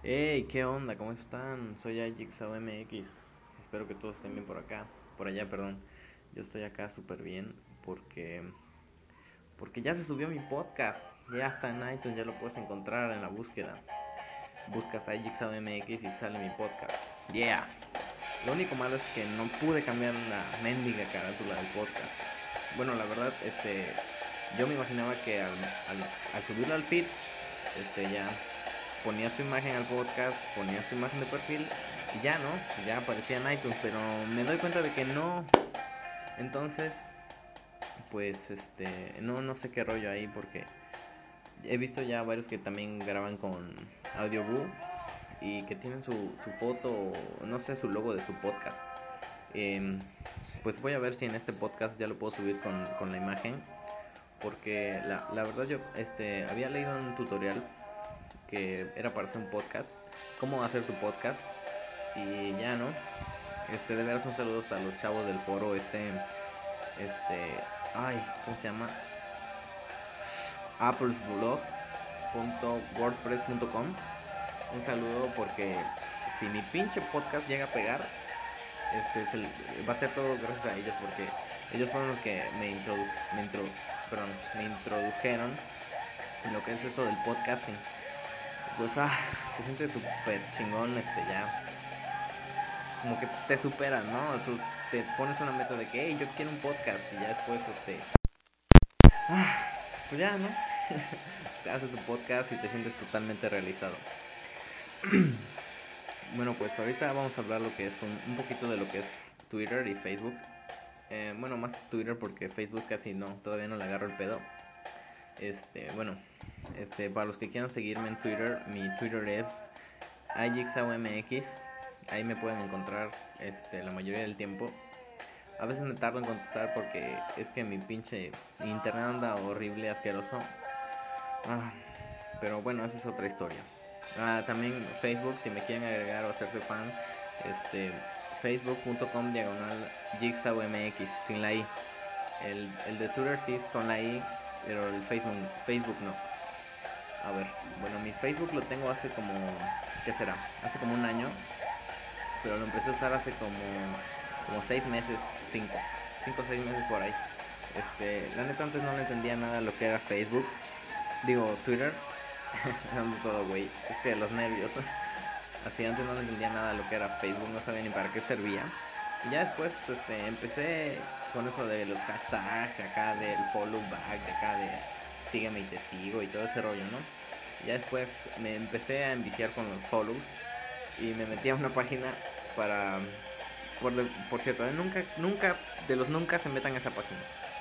Hey, ¿qué onda? ¿Cómo están? Soy MX. Espero que todos estén bien por acá. Por allá, perdón. Yo estoy acá súper bien porque ya se subió mi podcast. Ya está en iTunes, ya lo puedes encontrar en la búsqueda. Buscas MX y sale mi podcast. Yeah. Lo único malo es que no pude cambiar la mendiga carátula del podcast. Bueno, la verdad, yo me imaginaba que al subirlo al feed, ya ponías tu imagen al podcast, ponías tu imagen de perfil y ya, ¿no? Ya aparecía en iTunes, pero me doy cuenta de que no. Entonces, pues, no sé qué rollo ahí porque he visto ya varios que también graban con Audioboo y que tienen su foto, no sé, su logo de su podcast. Em, pues voy a ver si en este podcast ya lo puedo subir con la imagen porque la verdad yo había leído un tutorial que era para hacer un podcast, cómo hacer tu podcast y ya, ¿no? De veras un saludo hasta los chavos del foro ¿cómo se llama? applesblog.wordpress.com. Un saludo porque si mi pinche podcast llega a pegar, va a ser todo gracias a ellos porque ellos fueron los que me introdujeron en lo que es esto del podcasting. Pues se siente súper chingón ya como que te superas, ¿no? Tú te pones una meta de que, hey, yo quiero un podcast y ya después, pues ya, ¿no? Te haces tu podcast y te sientes totalmente realizado. Bueno, pues ahorita vamos a hablar lo que es un poquito de lo que es Twitter y Facebook. Bueno, más Twitter porque Facebook casi no, todavía no le agarro el pedo. Bueno, para los que quieran seguirme en Twitter, mi Twitter es IGXAUMX. Ahí me pueden encontrar la mayoría del tiempo. A veces me tardo en contestar porque es que mi pinche internet anda horrible, asqueroso. Ah, pero bueno, esa es otra historia. También Facebook, si me quieren agregar o hacerse fan, facebook.com diagonal jigsaw.mx sin la i. El de Twitter sí es con la i, pero el Facebook no. A ver, bueno, mi Facebook lo tengo hace como, ¿qué será? Hace como un año, pero lo empecé a usar hace como 6 meses, 5 o 6 meses por ahí. La neta antes no le entendía nada lo que era Facebook, digo Twitter, ando todo güey, es que los nervios. Así antes no le entendía nada lo que era Facebook, no sabía ni para qué servía. Y ya después empecé con eso de los hashtags, acá del follow back, de acá de sígueme y te sigo y todo ese rollo, ¿no? Y ya después me empecé a enviciar con los follows y me metí a una página para... Por cierto, nunca, de los nunca se metan a esa página.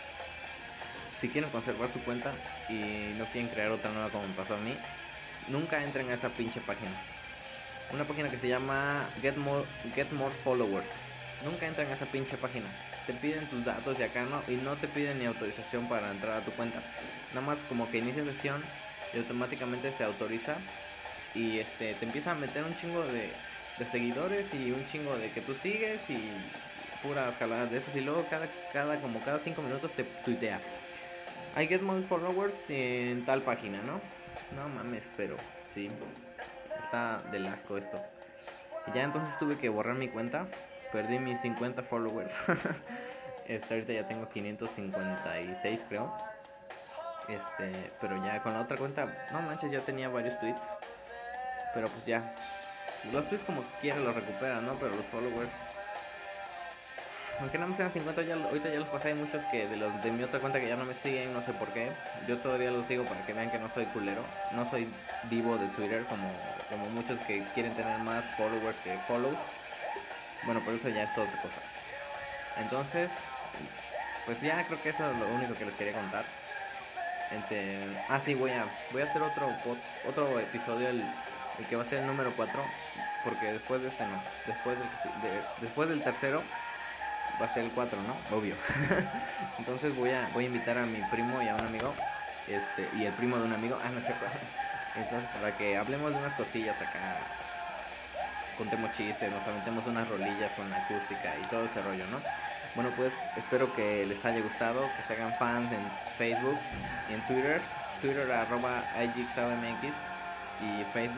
Si quieren conservar su cuenta y no quieren crear otra nueva como me pasó a mí, nunca entren a esa pinche página. Una página que se llama Get More Followers. Nunca entran a esa pinche página. Te piden tus datos de acá, ¿no? Y no te piden ni autorización para entrar a tu cuenta. Nada más como que inicia sesión y automáticamente se autoriza. Y te empieza a meter un chingo de seguidores y un chingo de que tú sigues y puras jaladas de esas. Y luego como cada 5 minutos te tuitea: I get more followers en tal página, ¿no? No mames, pero sí, está del asco esto. Y ya entonces tuve que borrar mi cuenta. Perdí mis 50 followers. Ahorita ya tengo 556 creo. Pero ya con la otra cuenta, no manches, ya tenía varios tweets. Pero pues ya, los tweets como quiera los recupera, ¿no? Pero los followers, aunque nada más sean 50, ahorita ya los pasé. Hay muchos que de mi otra cuenta que ya no me siguen, no sé por qué. Yo todavía los sigo para que vean que no soy culero. No soy divo de Twitter como muchos que quieren tener más followers que follows. Bueno, por eso ya es otra cosa. Entonces, pues ya creo que eso es lo único que les quería contar. Sí, voy a hacer otro episodio, el que va a ser el número 4, porque después de este no, después del tercero va a ser el 4, ¿no? Obvio. Entonces voy a invitar a mi primo y a un amigo, y el primo de un amigo, no es cierto. Entonces, para que hablemos de unas cosillas acá, contemos chistes, nos aventemos unas rolillas con la acústica y todo ese rollo, ¿no? Bueno, pues espero que les haya gustado, que se hagan fans en Facebook y en Twitter, Twitter @IGXAOMX y Facebook